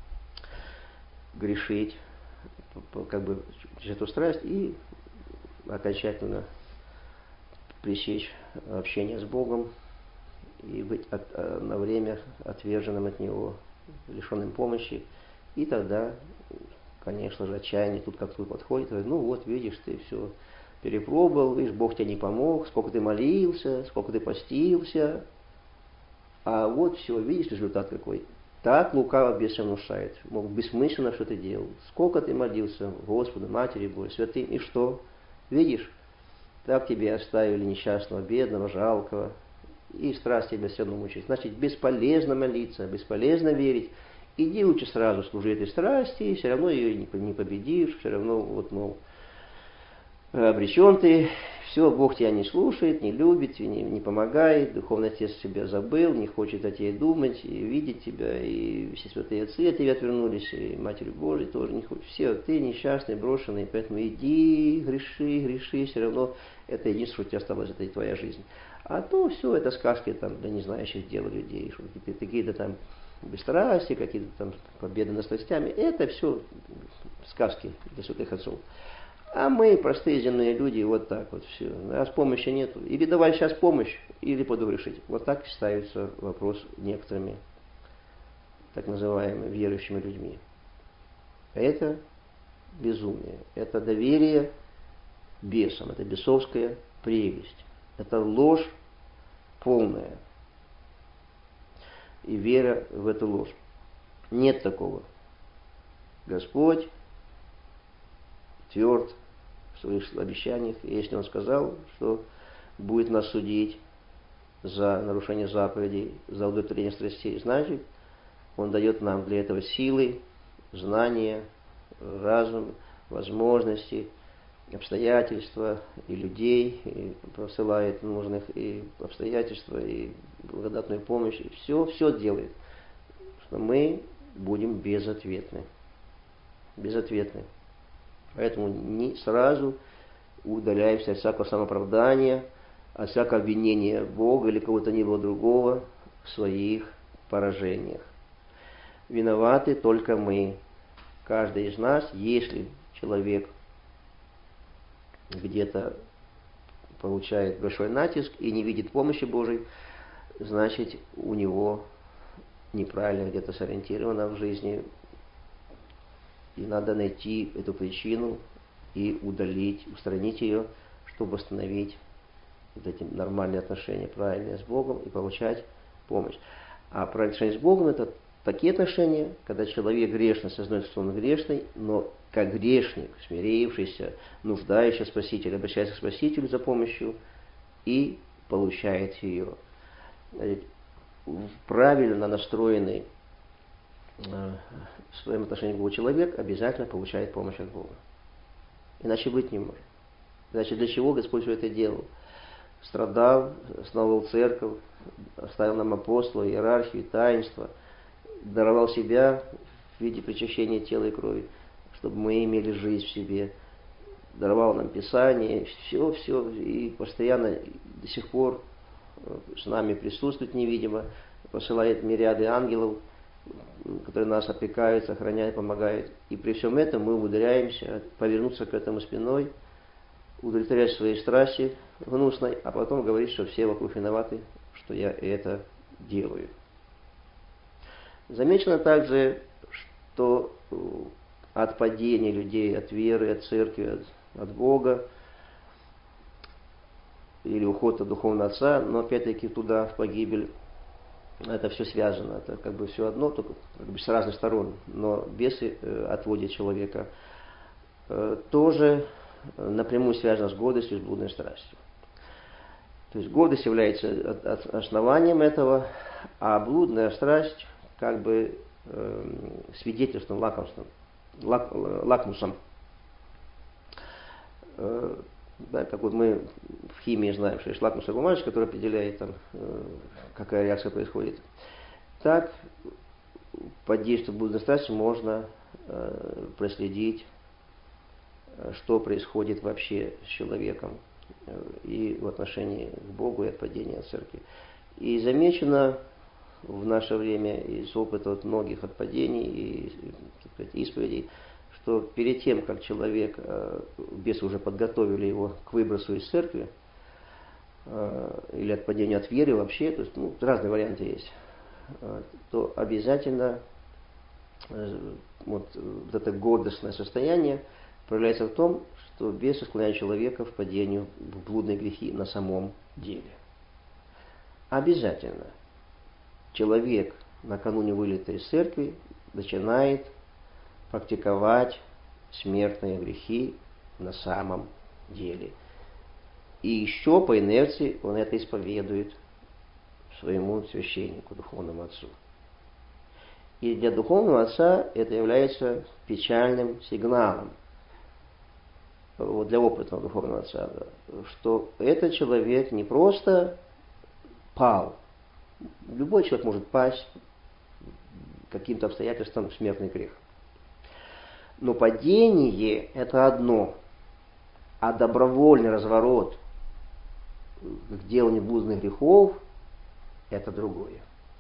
грешить как бы через эту страсть и окончательно пресечь общение с Богом и быть на время отверженным от него, лишенным помощи. И тогда, конечно же, отчаяние тут как тут подходит, говорит, ну вот, видишь, ты все перепробовал, видишь, Бог тебе не помог, сколько ты молился, сколько ты постился, а вот все, видишь, результат какой. Так лукаво бесом внушает. Мол, бессмысленно, что ты делал. Сколько ты молился Господу, Матери Божией, святым, и что? Видишь, так тебе оставили несчастного, бедного, жалкого, и страсть тебя все равно мучает. Значит, бесполезно молиться, бесполезно верить. Иди лучше сразу служи этой страсти, все равно ее не победишь, все равно, вот, мол, обречен ты, все, Бог тебя не слушает, не любит, не помогает, Духовный Отец тебя забыл, не хочет о тебе думать, и видеть тебя, и все святые отцы от тебя отвернулись, и Матерь Божией тоже не хочет. Все, ты несчастный, брошенный, поэтому иди, греши, все равно это единственное, что у тебя осталось, это и твоя жизнь. А то все, это сказки там, для незнающих дел людей, что какие-то там бесстрастия, какие-то там победы над страстями, это все сказки для святых отцов. А мы, простые земные люди, вот так вот все. Раз помощи нету, или давай сейчас помощь, или буду решить. Вот так ставится вопрос некоторыми так называемыми верующими людьми. Это безумие, это доверие бесам, это бесовская прелесть, это ложь полная. И вера в эту ложь. Нет такого. Господь тверд в своих обещаниях. И если Он сказал, что будет нас судить за нарушение заповедей, за удовлетворение страстей, значит, Он дает нам для этого силы, знания, разум, возможности, обстоятельства и людей, и посылает нужных и обстоятельства, и благодатную помощь, и все делает, что мы будем безответны. Безответны. Поэтому не сразу удаляемся от всякого самооправдания, от всякого обвинения Бога или кого-то нибудь другого в своих поражениях. Виноваты только мы. Каждый из нас, если человек где-то получает большой натиск и не видит помощи Божией, значит, у него неправильно где-то сориентировано в жизни. И надо найти эту причину и удалить, устранить ее, чтобы восстановить вот эти нормальные отношения, правильные с Богом и получать помощь. А правильные отношения с Богом — это такие отношения, когда человек грешно сознает, что он грешный, но как грешник, смирившийся, нуждающийся Спаситель, обращается к Спасителю за помощью и получает ее. Правильно настроенный в своем отношении к Богу человек обязательно получает помощь от Бога. Иначе быть не может. Значит, для чего Господь все это делал? Страдал, основал церковь, оставил нам апостола, иерархию, таинство, даровал себя в виде причащения тела и крови, чтобы мы имели жизнь в себе. Даровал нам Писание, все, и постоянно до сих пор с нами присутствует невидимо, посылает мириады ангелов, которые нас опекают, сохраняют, помогают. И при всем этом мы умудряемся повернуться к этому спиной, удовлетворять свои страсти гнусной, а потом говорить, что все вокруг виноваты, что я это делаю. Замечено также, что от падения людей, от веры, от церкви, от Бога, или уход от духовного отца, но опять-таки туда, в погибель, это все связано, это как бы все одно, только как бы с разных сторон, но бесы отводят человека. Тоже напрямую связано с гордостью, с блудной страстью. То есть гордость является основанием этого, а блудная страсть как бы свидетельством, лакмусом. Да, как вот мы в химии знаем, что есть лакмусовая бумажечка, которая определяет, там, какая реакция происходит. Так, под действием блудной страсти можно проследить, что происходит вообще с человеком и в отношении к Богу и от падения от церкви. И замечено в наше время из опыта от многих отпадений и, так сказать, исповедей, что перед тем, как человек, бесы уже подготовили его к выбросу из церкви, или от падения от веры вообще, то есть разные варианты есть, то обязательно вот это гордостное состояние проявляется в том, что бесы склоняют человека в падению в блудные грехи на самом деле. Обязательно человек накануне вылета из церкви начинает практиковать смертные грехи на самом деле. И еще по инерции он это исповедует своему священнику, духовному отцу. И для духовного отца это является печальным сигналом, вот для опытного духовного отца, что этот человек не просто пал. Любой человек может пасть каким-то обстоятельством в смертный грех. Но падение – это одно, а добровольный разворот к деланию блудных грехов – это другое.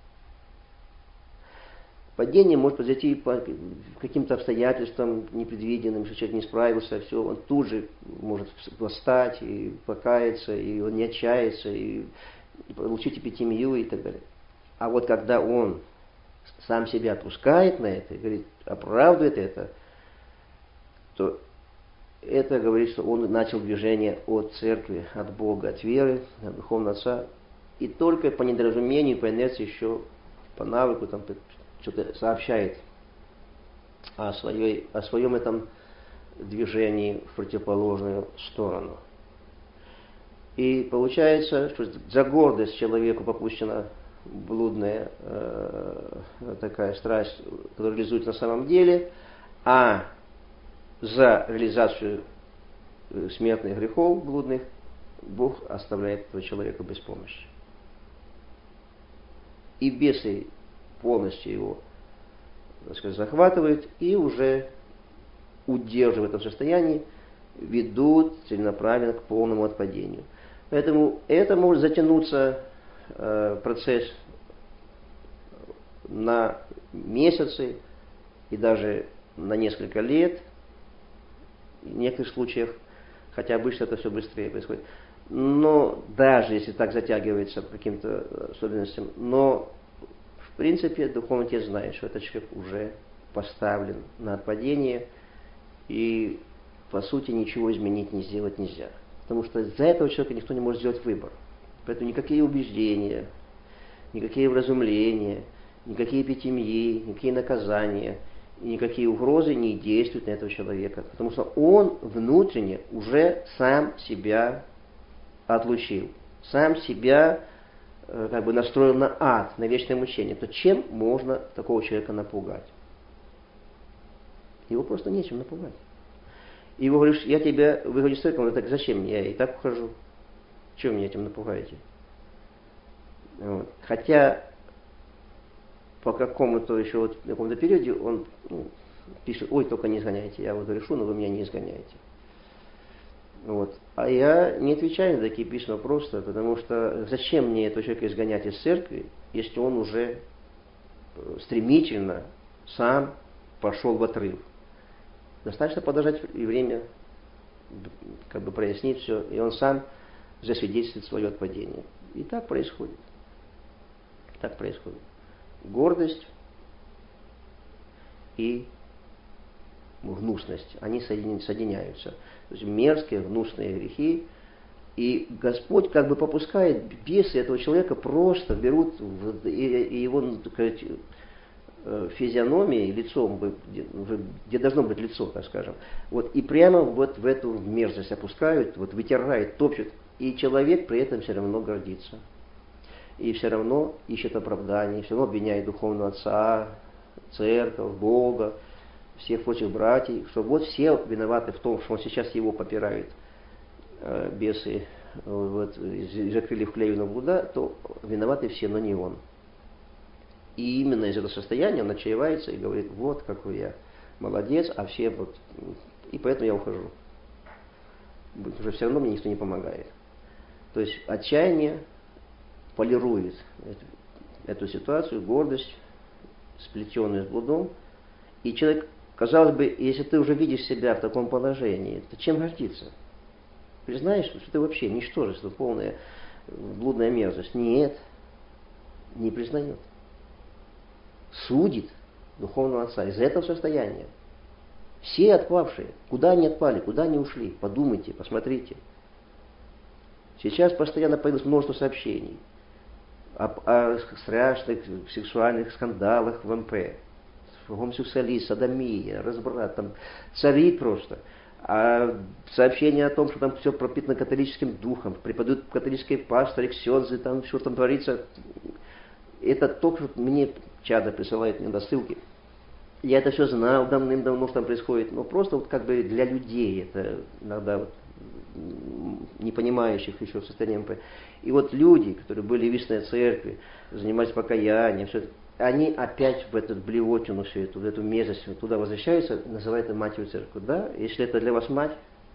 Падение может произойти по каким-то обстоятельствам непредвиденным, что человек не справился, все, он тут же может восстать и покаяться, и он не отчаяется, и получить эпитемию и так далее. А вот когда он сам себя отпускает на это, и говорит, оправдывает это, то это говорит, что он начал движение от церкви, от Бога, от веры, от Духовного Отца, и только по недоразумению, по инерции еще, по навыку, там, что-то сообщает о своем этом движении в противоположную сторону. И получается, что за гордость человеку попущена блудная такая страсть, которая реализуется на самом деле, а за реализацию смертных грехов блудных Бог оставляет этого человека без помощи. И бесы полностью его, так сказать, захватывают и уже удерживая в этом состоянии, ведут целенаправленно к полному отпадению. Поэтому это может затянуться процесс на месяцы и даже на несколько лет, в некоторых случаях, хотя обычно это все быстрее происходит. Но даже если так затягивается по каким-то особенностям, но в принципе духовный отец знает, что этот человек уже поставлен на отпадение, и по сути ничего изменить, не сделать нельзя. Потому что за этого человека никто не может сделать выбор. Поэтому никакие убеждения, никакие вразумления, никакие эпитемии, никакие наказания, и никакие угрозы не действуют на этого человека. Потому что он внутренне уже сам себя отлучил, сам себя как бы настроил на ад, на вечное мучение. То чем можно такого человека напугать? Его просто нечем напугать. И вы говоришь, я тебя выгоню с церковь, так зачем? Я и так ухожу. Чего меня этим напугаете? Вот. Хотя по какому-то еще вот в каком-то периоде он пишет, ой, только не изгоняйте, я вот решу, но вы меня не изгоняете. Вот. А я не отвечаю на такие письма просто, потому что зачем мне этого человека изгонять из церкви, если он уже стремительно сам пошел в отрыв. Достаточно подождать и время, как бы прояснить все, и он сам засвидетельствует свое отпадение. И так происходит. Так происходит. Гордость и гнусность, они соединяются. То есть мерзкие, гнусные грехи. И Господь как бы попускает, бесы этого человека просто берут и его, так сказать, физиономией, лицом, где должно быть лицо, так скажем, вот, и прямо вот в эту мерзость опускают, вот, вытирают, топчут, и человек при этом все равно гордится. И все равно ищет оправданий, все равно обвиняет духовного отца, церковь, Бога, всех прочих братьев, что вот все виноваты в том, что он сейчас его попирают бесы, вот, закрыли в клею блуда, то виноваты все, но не он. И именно из этого состояния он отчаивается и говорит, вот какой я молодец, а все вот, и поэтому я ухожу. Уже все равно мне никто не помогает. То есть отчаяние полирует эту ситуацию, гордость, сплетенную с блудом. И человек, казалось бы, если ты уже видишь себя в таком положении, то чем гордиться? Признаешь, что ты вообще ничтожество полное, блудная мерзость. Нет, не признает. Судит духовного отца из этого состояния. Все отпавшие, куда они отпали, куда они ушли, подумайте, посмотрите. Сейчас постоянно появилось множество сообщений о страшных сексуальных скандалах в МП. Гомосексуализм, содомия, разврат, там царит просто. А сообщения о том, что там все пропитано католическим духом, преподают католические пасторы, ксензы, там что там творится. Это то, что мне чадо присылает мне ссылки. Я это все знал давным-давно, что там происходит, но просто вот как бы для людей это иногда вот, не понимающих еще состоянием МП. И вот люди, которые были в истинной церкви, занимались покаянием, все это, они опять в эту блевотину все это, в эту мерзость, туда возвращаются, называют это матерью церкви. Да, если это для вас мать,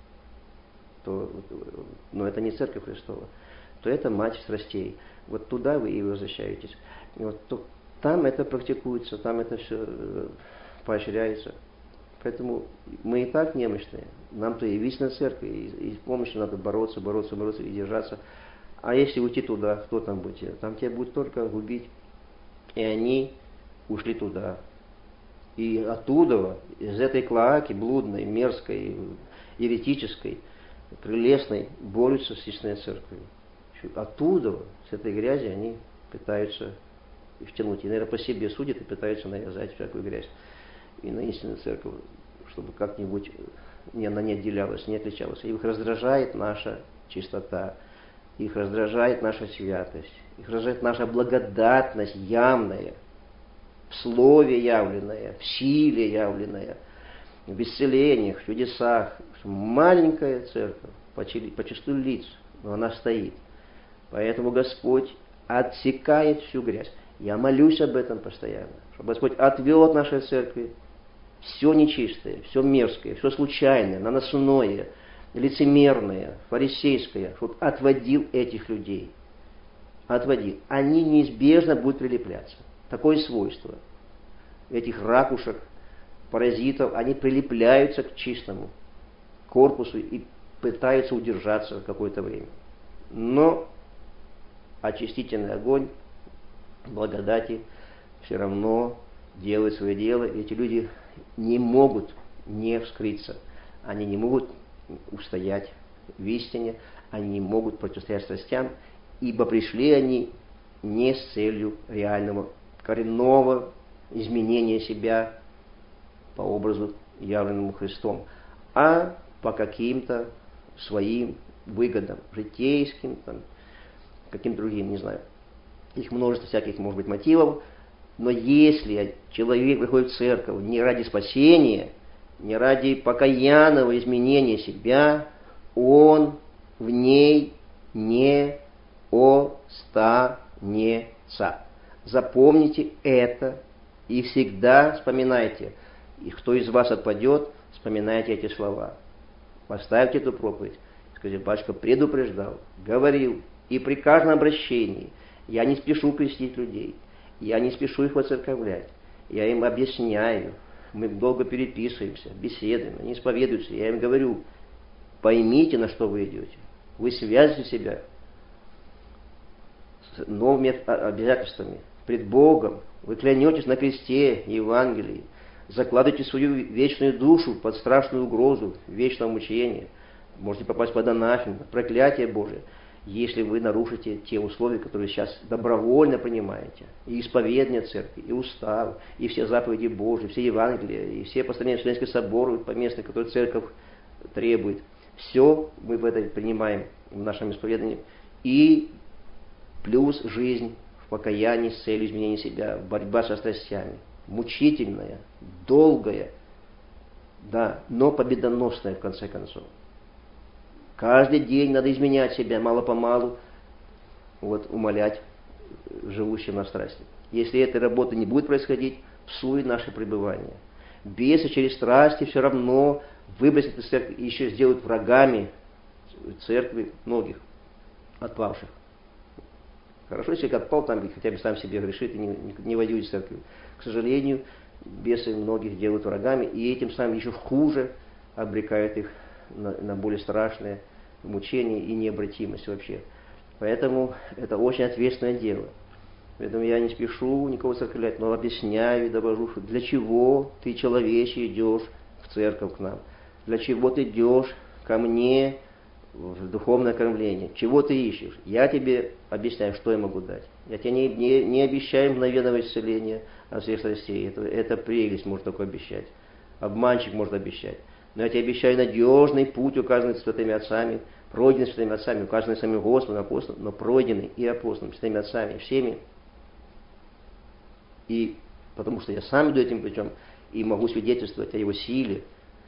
то, но это не церковь Христова, то это мать страстей. Вот туда вы и возвращаетесь. И вот там это практикуется, там это все поощряется. Поэтому мы и так немощные. Нам-то и истинной церкви, и с помощью надо бороться и держаться. А если уйти туда, кто там будет? Там тебя будет только губить. И они ушли туда. И оттуда, из этой клоаки блудной, мерзкой, еретической, прелестной, борются с истинной церковью. Оттуда, с этой грязи, они пытаются втянуть. И, наверное, по себе судят и пытаются навязать всякую грязь. И на истинную церковь, чтобы как-нибудь она не отделялась, не отличалась. Их раздражает наша чистота, их раздражает наша святость, их раздражает наша благодатность явная, в слове явленная, в силе явленная, в исцелениях, в чудесах. Маленькая церковь, по числу лиц, но она стоит. Поэтому Господь отсекает всю грязь. Я молюсь об этом постоянно, чтобы Господь отвел от нашей церкви все нечистое, все мерзкое, все случайное, наносное, лицемерное, фарисейское, чтобы отводил этих людей. Отводил. Они неизбежно будут прилепляться. Такое свойство этих ракушек, паразитов, они прилепляются к чистому корпусу и пытаются удержаться какое-то время. Но очистительный огонь благодати все равно делает свое дело, и эти люди не могут не вскрыться, они не могут устоять в истине, они не могут противостоять страстям, ибо пришли они не с целью реального, коренного изменения себя по образу, явленному Христом, а по каким-то своим выгодам, житейским, там, каким-то другим, не знаю. Их множество всяких, может быть, мотивов. Но если человек приходит в церковь не ради спасения, не ради покаянного изменения себя, он в ней не останется. Запомните это и всегда вспоминайте. И кто из вас отпадет, вспоминайте эти слова. Поставьте эту проповедь. Скажите, батюшка предупреждал, говорил, и при каждом обращении я не спешу крестить людей. Я не спешу их воцерковлять. Я им объясняю. Мы долго переписываемся, беседуем. Они исповедуются. Я им говорю, поймите, на что вы идете. Вы связываете себя с новыми обязательствами пред Богом. Вы клянетесь на кресте Евангелии. Закладываете свою вечную душу под страшную угрозу вечного мучения. Можете попасть под анафему, проклятие Божие, если вы нарушите те условия, которые сейчас добровольно принимаете. И исповедание церкви, и устав, и все заповеди Божьи, все Евангелия, и все постановления Вселенского собора поместные, которые церковь требует. Все мы в это принимаем в нашем исповедании. И плюс жизнь в покаянии с целью изменения себя, борьба со страстями. Мучительная, долгая, да, но победоносная в конце концов. Каждый день надо изменять себя мало-помалу, вот, умолять живущим на страсти. Если этой работы не будет происходить, псует наше пребывание. Бесы через страсти все равно выбросят из церкви и еще сделают врагами церкви многих отпавших. Хорошо, если отпал, там хотя бы сам себе грешит и не воюет с церковью. К сожалению, бесы многих делают врагами, и этим самым еще хуже обрекают их на более страшные мучения и необратимость вообще. Поэтому это очень ответственное дело. Поэтому я не спешу никого церковлять, но объясняю и довожу, что для чего ты, человече, идешь в церковь к нам. Для чего ты идешь ко мне в духовное кормление. Чего ты ищешь? Я тебе объясняю, что я могу дать. Я тебе не обещаю мгновенного исцеления от всех страстей. Это прелесть может только обещать. Обманщик может обещать. Но я тебе обещаю надежный путь, указанный святыми отцами, пройденный святыми отцами, указанный самим Господом, апостолом, но пройденный и апостолом, святыми отцами, всеми. И потому что я сам иду этим путем и могу свидетельствовать о его силе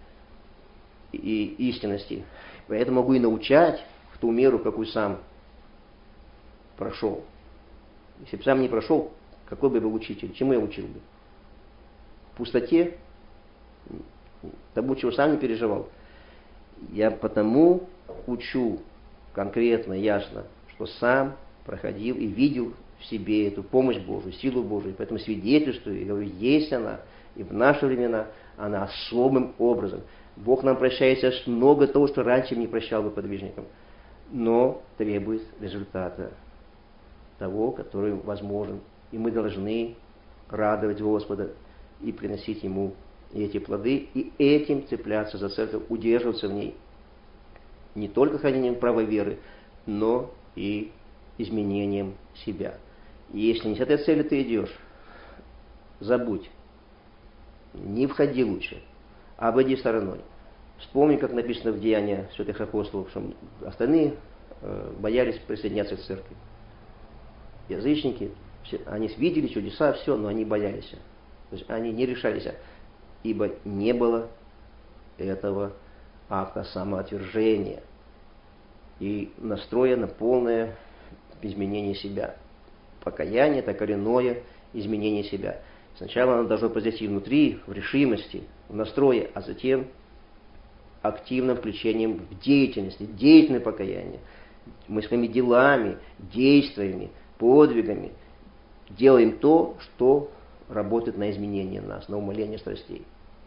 и истинности. Поэтому могу и научать в ту меру, какую сам прошел. Если бы сам не прошел, какой бы был учитель? Чему я учил бы? В пустоте? Тому, чего сам не переживал. Я потому учу конкретно, ясно, что сам проходил и видел в себе эту помощь Божию, силу Божию. Поэтому свидетельствую и говорю, есть она, и в наши времена она особым образом. Бог нам прощает сейчас много того, что раньше не прощал бы подвижникам, но требует результата того, который возможен. И мы должны радовать Господа и приносить Ему эти плоды, и этим цепляться за церковь, удерживаться в ней. Не только хранением права веры, но и изменением себя. И если не с этой целью ты идешь, забудь. Не входи лучше. Обойди стороной. Вспомни, как написано в Деяниях святых апостолов, что остальные боялись присоединяться к церкви. Язычники, они видели чудеса, все, но они боялись. То есть они не решались, ибо не было этого акта самоотвержения и настроя на полное изменение себя. Покаяние – это коренное изменение себя. Сначала оно должно произойти внутри, в решимости, в настрое, а затем активным включением в деятельность, деятельное покаяние. Мы своими делами, действиями, подвигами делаем то, что работает на изменение нас, на умаление страстей.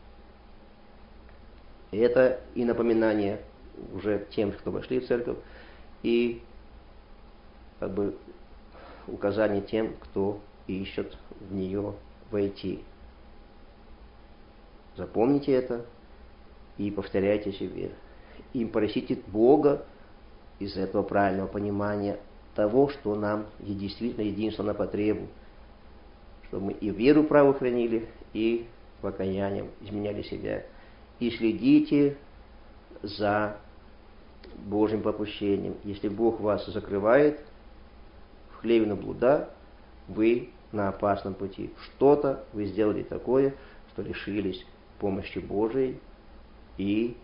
И это и напоминание уже тем, кто вошли в церковь, и как бы указание тем, кто ищет в нее войти. Запомните это и повторяйте себе. И просите Бога из этого правильного понимания того, что нам действительно единственно на потребу, чтобы мы и веру праву хранили, и покаянием изменяли себя. И следите за Божьим попущением. Если Бог вас закрывает в хлевину блуда, вы на опасном пути. Что-то вы сделали такое, что лишились помощи Божией и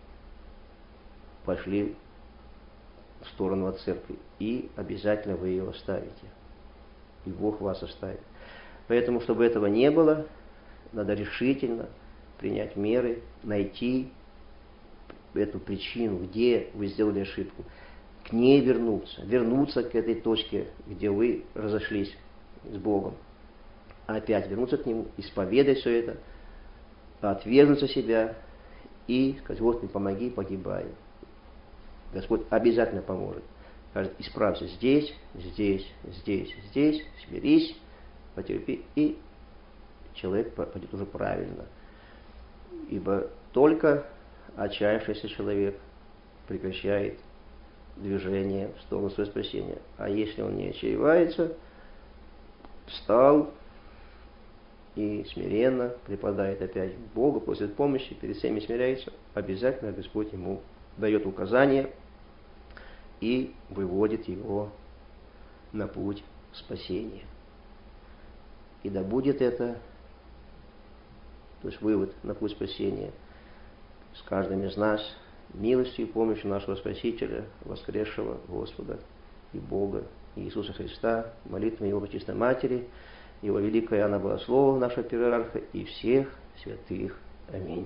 пошли в сторону от церкви. И обязательно вы ее оставите. И Бог вас оставит. Поэтому, чтобы этого не было, надо решительно принять меры, найти эту причину, где вы сделали ошибку, к ней вернуться к этой точке, где вы разошлись с Богом. Опять вернуться к Нему, исповедать все это, отвергнуться себя и сказать: Господи, помоги, погибаю. Господь обязательно поможет. Скажет: исправься здесь, здесь, здесь, здесь, смирись, потерпи, и человек пойдет уже правильно. Ибо только отчаявшийся человек прекращает движение в сторону своего спасения. А если он не отчаивается, встал и смиренно припадает опять к Богу, просит помощи, перед всеми смиряется, обязательно Господь ему дает указания и выводит его на путь спасения. И да будет это, то есть вывод на путь спасения, с каждым из нас милостью и помощью нашего Спасителя, воскресшего Господа и Бога Иисуса Христа, молитвами Его Пречистой Матери, Его великой Иоанна Богослова, нашего Патриарха, и всех святых. Аминь.